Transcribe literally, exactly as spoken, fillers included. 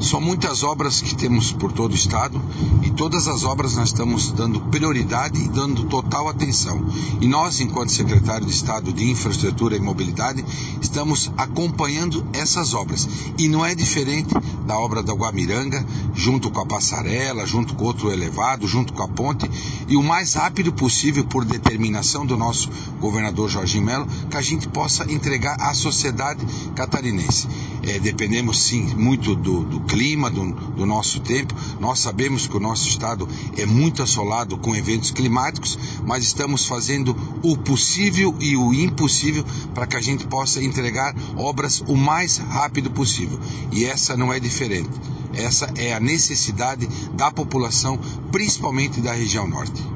São muitas obras que temos por todo o estado e todas as obras nós estamos dando prioridade e dando total atenção. E nós, enquanto secretário de Estado de Infraestrutura e Mobilidade, estamos acompanhando essas obras. E não é diferente da obra da Guamiranga, junto com a passarela, junto com outro elevado, junto com a ponte, e o mais rápido possível, por determinação do nosso governador Jorginho Melo, que a gente possa entregar à sociedade catarinense. É, dependemos sim muito do, do clima, do, do nosso tempo. Nós sabemos que o nosso estado é muito assolado com eventos climáticos, mas estamos fazendo o possível e o impossível para que a gente possa entregar obras o mais rápido possível. E essa não é diferente. Essa é a necessidade da população, principalmente da região norte.